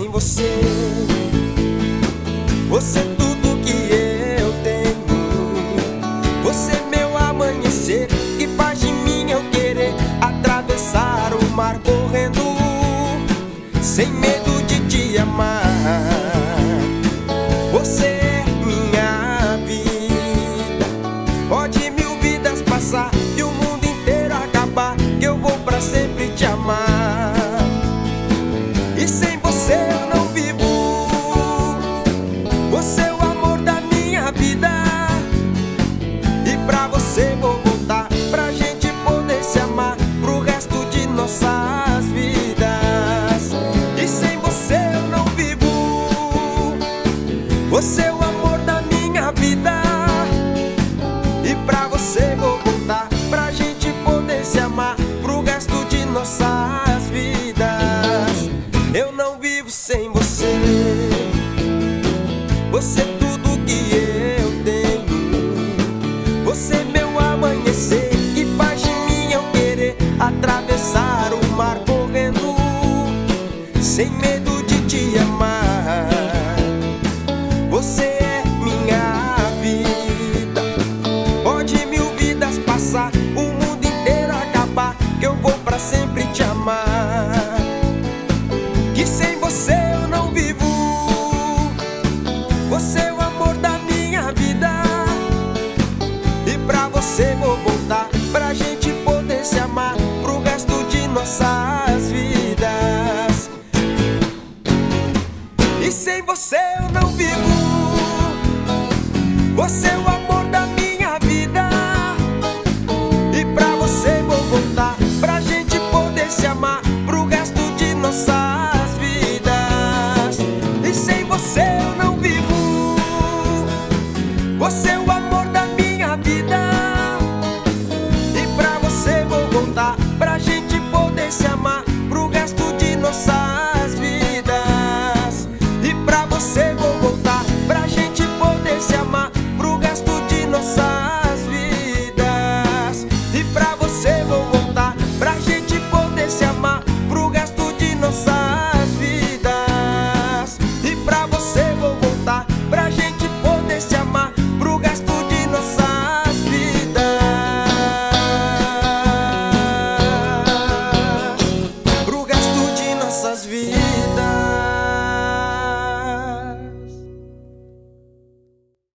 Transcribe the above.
sem você. Você é tudo que eu tenho. Você é meu amanhecer, que faz de mim eu querer atravessar o mar correndo, sem medo de te amar. Você é minha vida. Pode 1000 vidas passar e o mundo inteiro acabar, que eu vou pra sempre te amar. E sem você eu não vivo. Você é o amor da minha vida. E pra você vou voltar, pra gente poder se amar pro resto de nossas vidas. E sem você eu não vivo. Você é o amor da minha vida. E pra você vou voltar, pra gente poder se amar pro resto de nossas vidas. Eu não vivo sem você. Você é tudo que eu tenho. Você é meu amanhecer, que faz de mim eu querer atravessar o mar correndo, sem medo de te amar. Você é minha vida. Pode 1000 vidas passar, o mundo inteiro acabar, que eu vou pra sempre te amar. Que sem você eu não vivo. Você é o amor da minha vida. E pra você vou voltar, pra gente poder se amar pro resto de nossas vidas. E sem você eu não vivo. Você é o amor da minha vida. E pra você vou voltar, pra gente poder se amar pro resto de nossas vidas. E sem você eu não vivo. Você é o amor da minha vida. E pra você vou voltar, pra gente poder se amar pro resto de nossas vidas. E pra você vou voltar, pra gente poder se amar pro resto de nossas vidas. E pra você vou voltar, pra gente poder se amar pro resto de nossas vidas. E pra você vou voltar, pra gente poder se amar pro resto de nossas vidas. Pro resto de nossas vidas.